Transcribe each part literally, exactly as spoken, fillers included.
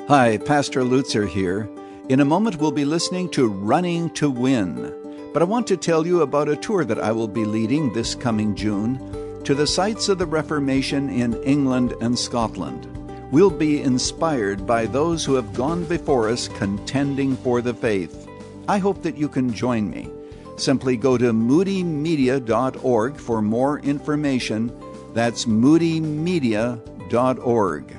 Hi, Pastor Lutzer here. In a moment, we'll be listening to Running to Win. But I want to tell you about a tour that I will be leading this coming June to the sites of the Reformation in England and Scotland. We'll be inspired by those who have gone before us contending for the faith. I hope that you can join me. Simply go to moody media dot org for more information. That's moody media dot org.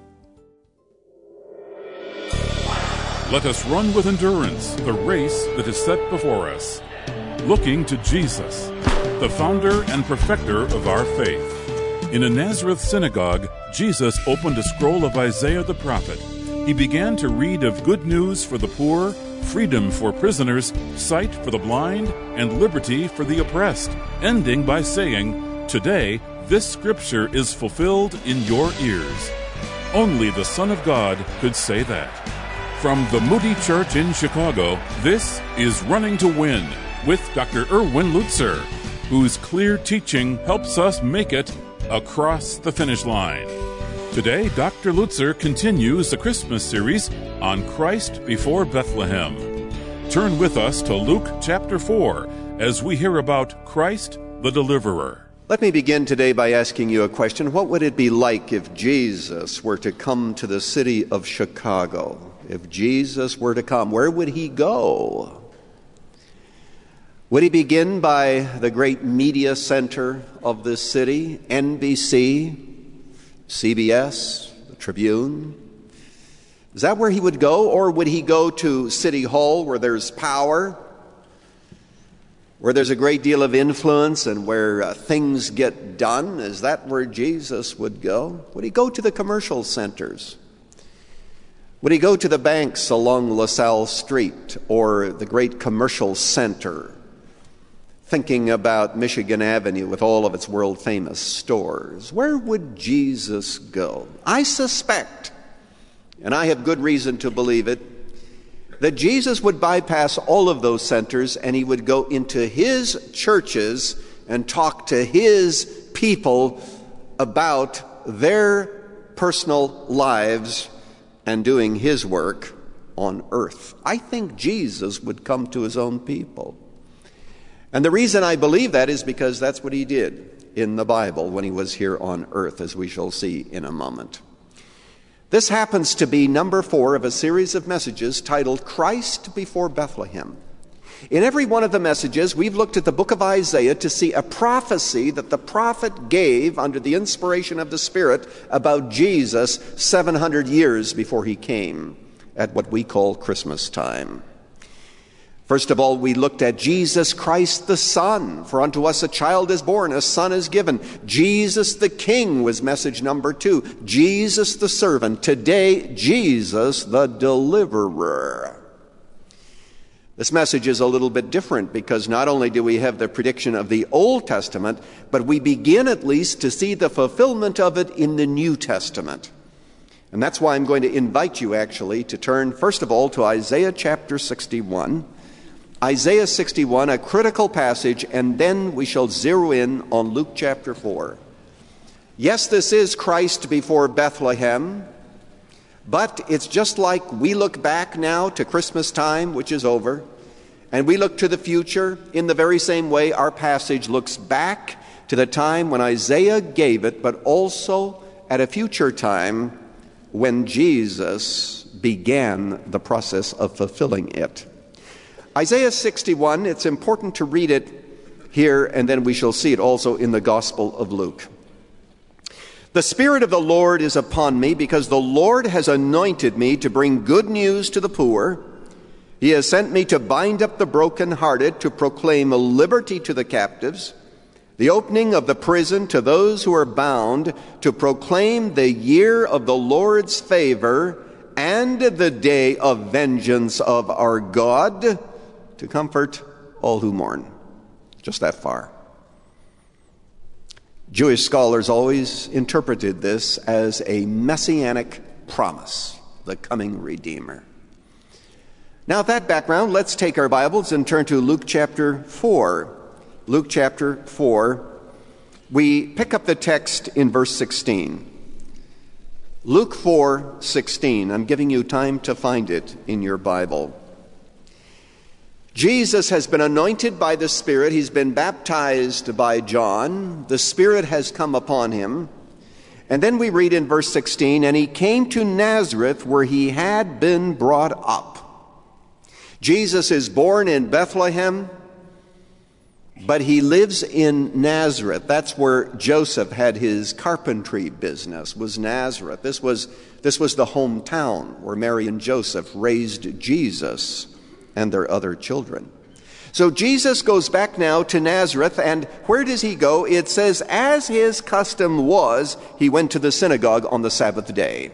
Let us run with endurance the race that is set before us, looking to Jesus, the founder and perfecter of our faith. In a Nazareth synagogue, Jesus opened a scroll of Isaiah the prophet. He began to read of good news for the poor, freedom for prisoners, sight for the blind, and liberty for the oppressed, ending by saying, "Today, this scripture is fulfilled in your ears." Only the Son of God could say that. From the Moody Church in Chicago, this is Running to Win with Doctor Erwin Lutzer, whose clear teaching helps us make it across the finish line. Today, Doctor Lutzer continues the Christmas series on Christ before Bethlehem. Turn with us to Luke chapter four as we hear about Christ the Deliverer. Let me begin today by asking you a question. What would it be like if Jesus were to come to the city of Chicago? If Jesus were to come, where would he go? Would he begin by the great media center of this city, N B C, C B S, the Tribune? Is that where he would go? Or would he go to City Hall where there's power, where there's a great deal of influence and where uh, things get done? Is that where Jesus would go? Would he go to the commercial centers? Would he go to the banks along LaSalle Street or the great commercial center, thinking about Michigan Avenue with all of its world-famous stores? Where would Jesus go? I suspect, and I have good reason to believe it, that Jesus would bypass all of those centers and he would go into his churches and talk to his people about their personal lives and doing his work on earth. I think Jesus would come to his own people. And the reason I believe that is because that's what he did in the Bible when he was here on earth, as we shall see in a moment. This happens to be number four of a series of messages titled Christ Before Bethlehem. In every one of the messages, we've looked at the book of Isaiah to see a prophecy that the prophet gave under the inspiration of the Spirit about Jesus seven hundred years before he came at what we call Christmas time. First of all, we looked at Jesus Christ the Son. For unto us a child is born, a son is given. Jesus the King was message number two. Jesus the servant. Today, Jesus the Deliverer. This message is a little bit different because not only do we have the prediction of the Old Testament, but we begin at least to see the fulfillment of it in the New Testament. And that's why I'm going to invite you actually to turn first of all to Isaiah chapter sixty-one. Isaiah sixty-one, a critical passage, and then we shall zero in on Luke chapter four. Yes, this is Christ before Bethlehem, but it's just like we look back now to Christmas time, which is over, and we look to the future in the very same way our passage looks back to the time when Isaiah gave it, but also at a future time when Jesus began the process of fulfilling it. Isaiah sixty-one, it's important to read it here, and then we shall see it also in the Gospel of Luke. The Spirit of the Lord is upon me, because the Lord has anointed me to bring good news to the poor. He has sent me to bind up the brokenhearted, to proclaim liberty to the captives, the opening of the prison to those who are bound, to proclaim the year of the Lord's favor and the day of vengeance of our God, to comfort all who mourn. Just that far. Jewish scholars always interpreted this as a messianic promise, the coming Redeemer. Now, with that background, let's take our Bibles and turn to Luke chapter four. Luke chapter four. We pick up the text in verse sixteen. Luke four sixteen. I'm giving you time to find it in your Bible. Jesus has been anointed by the Spirit. He's been baptized by John. The Spirit has come upon him. And then we read in verse sixteen, and he came to Nazareth where he had been brought up. Jesus is born in Bethlehem, but he lives in Nazareth. That's where Joseph had his carpentry business, was Nazareth. This was, this was the hometown where Mary and Joseph raised Jesus and their other children. So Jesus goes back now to Nazareth, and where does he go? It says, as his custom was, he went to the synagogue on the Sabbath day.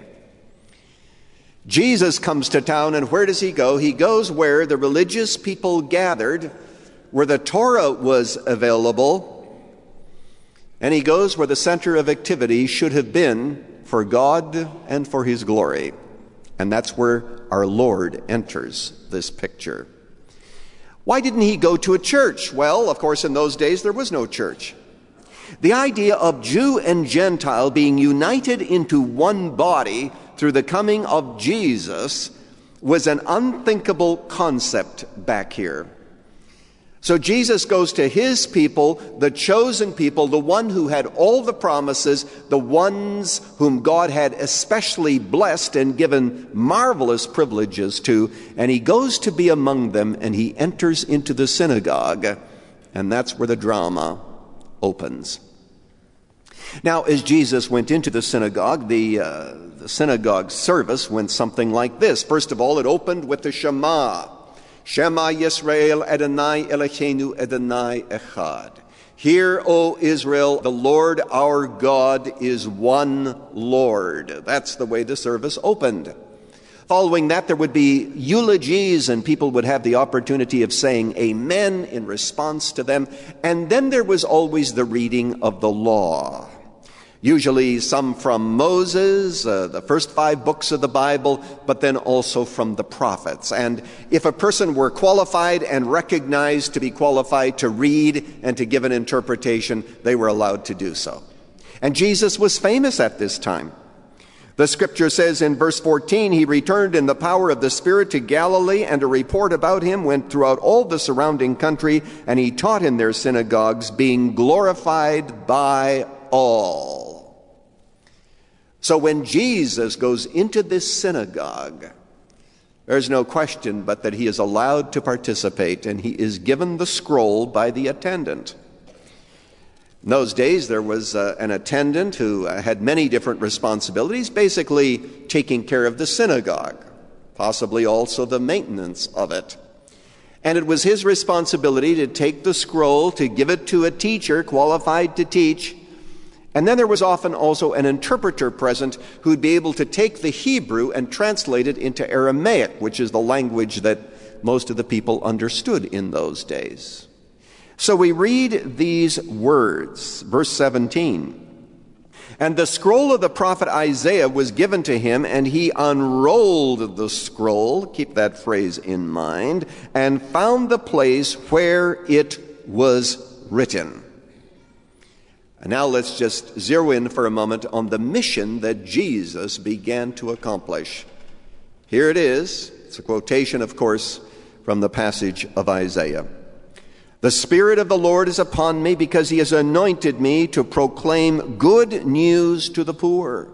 Jesus comes to town, and where does he go? He goes where the religious people gathered, where the Torah was available, and he goes where the center of activity should have been for God and for his glory. And that's where our Lord enters this picture. Why didn't he go to a church? Well, of course, in those days there was no church. The idea of Jew and Gentile being united into one body through the coming of Jesus was an unthinkable concept back here. So Jesus goes to his people, the chosen people, the one who had all the promises, the ones whom God had especially blessed and given marvelous privileges to, and he goes to be among them, and he enters into the synagogue, and that's where the drama opens. Now, as Jesus went into the synagogue, the, uh, the synagogue service went something like this. First of all, it opened with the Shema. Shema Yisrael Adonai Eloheinu Adonai Echad. Hear, O Israel, the Lord our God is one Lord. That's the way the service opened. Following that, there would be eulogies, and people would have the opportunity of saying amen in response to them. And then there was always the reading of the law. Usually some from Moses, uh, the first five books of the Bible, but then also from the prophets. And if a person were qualified and recognized to be qualified to read and to give an interpretation, they were allowed to do so. And Jesus was famous at this time. The scripture says in verse fourteen, he returned in the power of the Spirit to Galilee, and a report about him went throughout all the surrounding country, and he taught in their synagogues, being glorified by all. So when Jesus goes into this synagogue, there's no question but that he is allowed to participate, and he is given the scroll by the attendant. In those days, there was uh, an attendant who uh, had many different responsibilities, basically taking care of the synagogue, possibly also the maintenance of it. And it was his responsibility to take the scroll, to give it to a teacher qualified to teach. And then there was often also an interpreter present who would be able to take the Hebrew and translate it into Aramaic, which is the language that most of the people understood in those days. So we read these words, verse seventeen. And the scroll of the prophet Isaiah was given to him, and he unrolled the scroll, keep that phrase in mind, and found the place where it was written. And now let's just zero in for a moment on the mission that Jesus began to accomplish. Here it is. It's a quotation, of course, from the passage of Isaiah. The Spirit of the Lord is upon me, because he has anointed me to proclaim good news to the poor.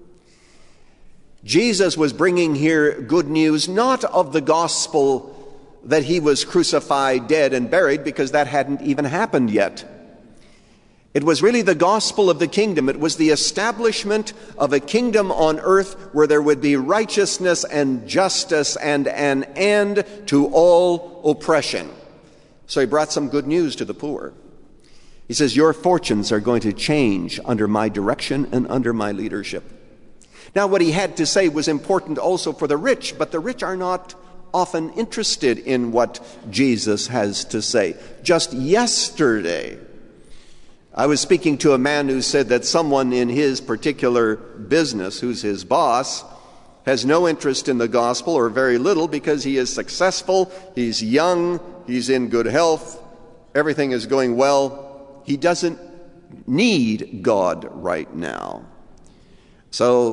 Jesus was bringing here good news, not of the gospel that he was crucified, dead, and buried, because that hadn't even happened yet. It was really the gospel of the kingdom. It was the establishment of a kingdom on earth where there would be righteousness and justice and an end to all oppression. So he brought some good news to the poor. He says, your fortunes are going to change under my direction and under my leadership. Now, what he had to say was important also for the rich, but the rich are not often interested in what Jesus has to say. Just yesterday, I was speaking to a man who said that someone in his particular business, who's his boss, has no interest in the gospel, or very little, because he is successful, he's young, he's in good health, everything is going well. He doesn't need God right now. So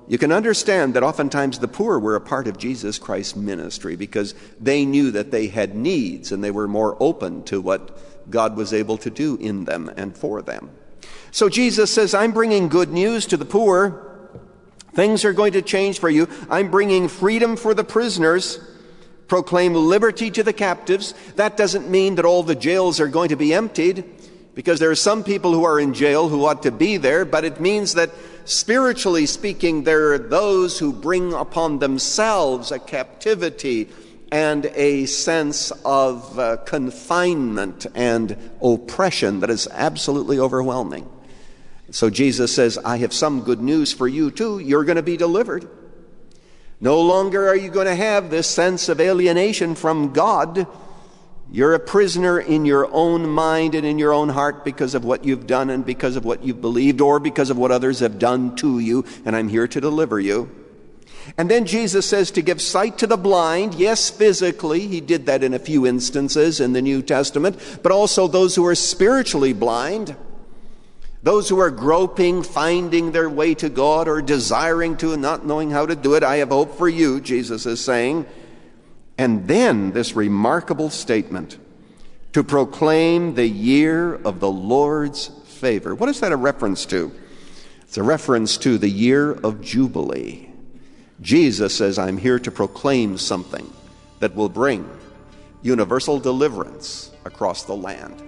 you can understand that oftentimes the poor were a part of Jesus Christ's ministry because they knew that they had needs and they were more open to what God was able to do in them and for them. So Jesus says, I'm bringing good news to the poor. Things are going to change for you. I'm bringing freedom for the prisoners. Proclaim liberty to the captives. That doesn't mean that all the jails are going to be emptied, because there are some people who are in jail who ought to be there, but it means that spiritually speaking, there are those who bring upon themselves a captivity and a sense of uh, confinement and oppression that is absolutely overwhelming. So Jesus says, I have some good news for you too. You're going to be delivered. No longer are you going to have this sense of alienation from God. You're a prisoner in your own mind and in your own heart because of what you've done and because of what you've believed or because of what others have done to you, and I'm here to deliver you. And then Jesus says to give sight to the blind. Yes, physically, he did that in a few instances in the New Testament, but also those who are spiritually blind, those who are groping, finding their way to God or desiring to and not knowing how to do it. I have hope for you, Jesus is saying. And then this remarkable statement, to proclaim the year of the Lord's favor. What is that a reference to? It's a reference to the year of Jubilee. Jesus says, I'm here to proclaim something that will bring universal deliverance across the land.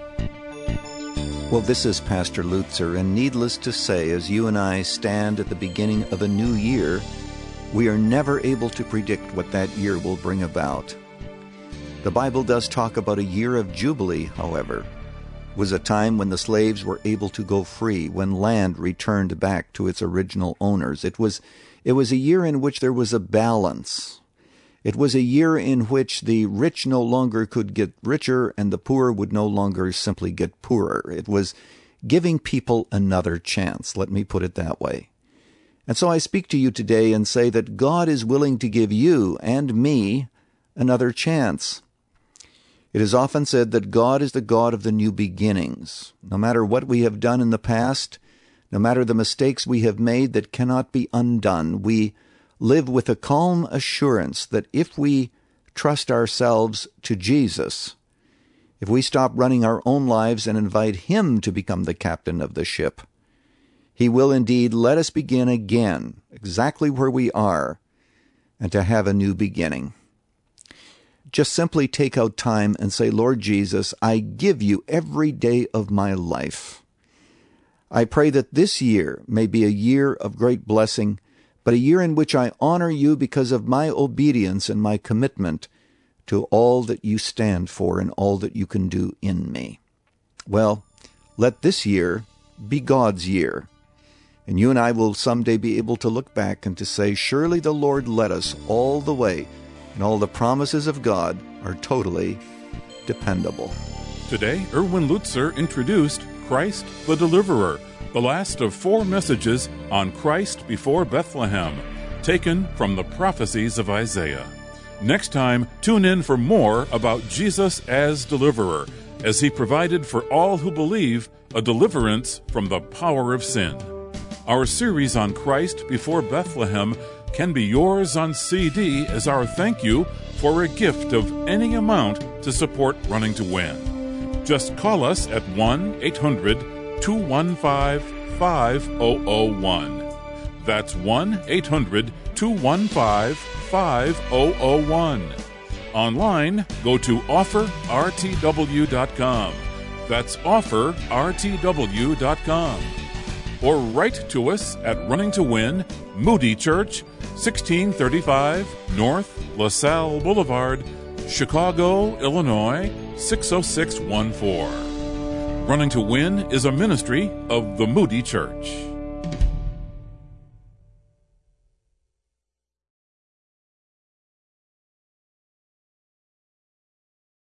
Well, this is Pastor Lutzer, and needless to say, as you and I stand at the beginning of a new year, we are never able to predict what that year will bring about. The Bible does talk about a year of Jubilee, however. It was a time when the slaves were able to go free, when land returned back to its original owners. It was, it was a year in which there was a balance. It was a year in which the rich no longer could get richer and the poor would no longer simply get poorer. It was giving people another chance, let me put it that way. And so I speak to you today and say that God is willing to give you and me another chance. It is often said that God is the God of the new beginnings. No matter what we have done in the past, no matter the mistakes we have made that cannot be undone, we live with a calm assurance that if we trust ourselves to Jesus, if we stop running our own lives and invite Him to become the captain of the ship, He will indeed let us begin again, exactly where we are, and to have a new beginning. Just simply take out time and say, Lord Jesus, I give you every day of my life. I pray that this year may be a year of great blessing, but a year in which I honor you because of my obedience and my commitment to all that you stand for and all that you can do in me. Well, let this year be God's year. And you and I will someday be able to look back and to say, surely the Lord led us all the way, and all the promises of God are totally dependable. Today, Erwin Lutzer introduced Christ the Deliverer, the last of four messages on Christ before Bethlehem, taken from the prophecies of Isaiah. Next time, tune in for more about Jesus as Deliverer, as He provided for all who believe a deliverance from the power of sin. Our series on Christ before Bethlehem can be yours on C D as our thank you for a gift of any amount to support Running to Win. Just call us at one eight hundred two one five five zero zero one. That's one eight hundred two one five five zero zero one. Online, go to offer r t w dot com. That's offer r t w dot com. Or write to us at Running to Win, Moody Church, sixteen thirty-five North LaSalle Boulevard, Chicago, Illinois, six oh six one four. Running to Win is a ministry of the Moody Church.